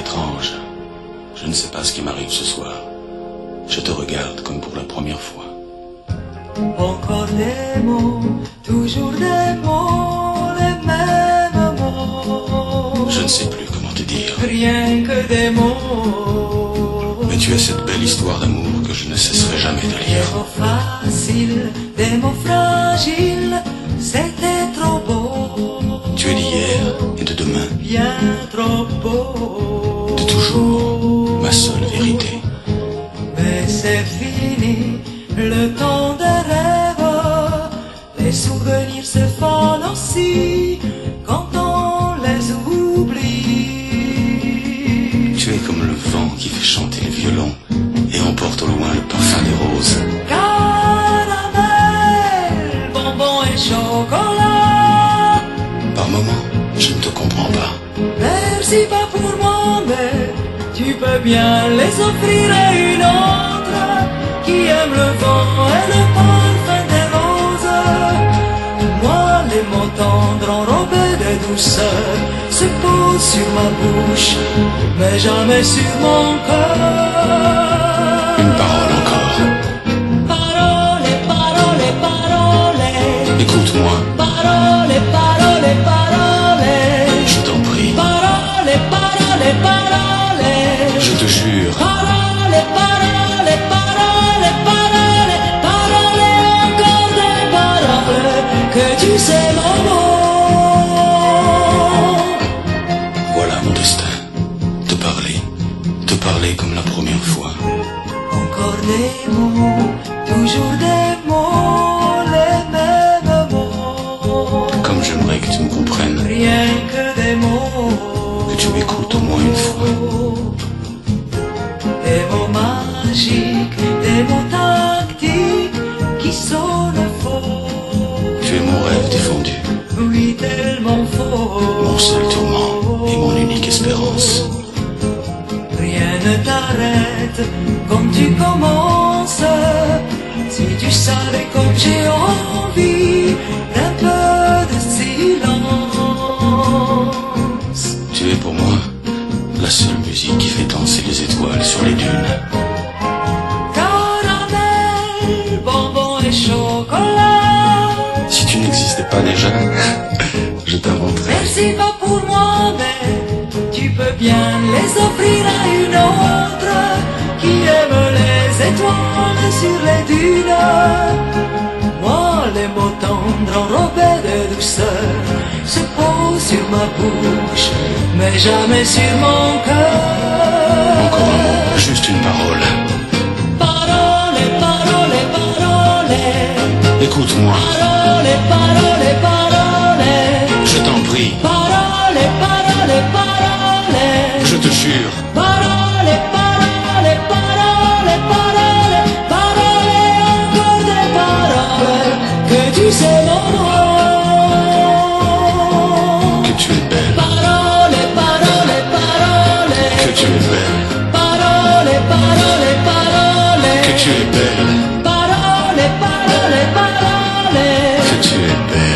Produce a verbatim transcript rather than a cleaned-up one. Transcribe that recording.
étrange. Je ne sais pas ce qui m'arrive ce soir. Je te regarde comme pour la première fois. Encore des mots, toujours des mots, les mêmes mots. Je ne sais plus comment te dire. Rien que des mots. Mais tu as cette belle histoire d'amour que je ne cesserai jamais de Des lire. mots faciles, des mots fragiles, c'était trop beau. Tu es d'hier et de demain, Bien trop beau. de toujours, ma seule vérité. Mais c'est fini, le temps des rêves. Les souvenirs se fanent aussi quand on les oublie. Tu es comme le vent qui fait chanter le violon et emporte au loin le parfum des roses. Caramel, bonbon et chocolat. Par moments, je ne te comprends pas. Merci pas pour moi, mais tu peux bien les offrir à une autre qui aime le vent et le parfum des roses. Moi, les mots tendres enrobés de douceur se posent sur ma bouche, mais jamais sur mon cœur. Une parole encore. Parole, parole, parole. Écoute-moi, Parole, parole, parole. je t'en prie. Parole, parole, parole. Je te jure, Parole, parole, parole, parole. Parole, encore des paroles que tu sais mon mot. voilà mon destin. Te parler, te parler comme la première fois. Encore des mots, toujours des mots, les mêmes mots. Comme j'aimerais que tu me comprennes, Rien que des mots. que tu m'écoutes au moins une fois. Des mots magiques, des mots tactiques qui sonnent faux. Tu es mon rêve défendu, Oui, tellement faux. mon seul tourment et mon unique espérance. Rien ne t'arrête comme tu commences. Si tu savais comme j'ai envie d'un peu de silence. Tu es pour moi la seule musique qui fait danser les étoiles sur les dunes. Caramel, bonbon et chocolat. Si tu n'existais pas déjà, je t'inventerais. Merci pas pour moi, mais tu peux bien les offrir à une autre qui aime les étoiles sur les dunes. Moi, les mots tendres enrobés de douceur se posent sur ma bouche, mais jamais sur mon cœur. Encore un mot, juste une parole. Parole, parole, parole. Écoute-moi, Parole, parole, parole. je t'en prie, Parole, parole, parole. je te jure. Parole, parole, parole, parole. Parole, encore des paroles que tu sais mon nom. Que tu es belle, Parole, parole, parole. que tu es belle, Parole, parole, parole. que tu es belle, Parole, parole, parole. que tu es belle.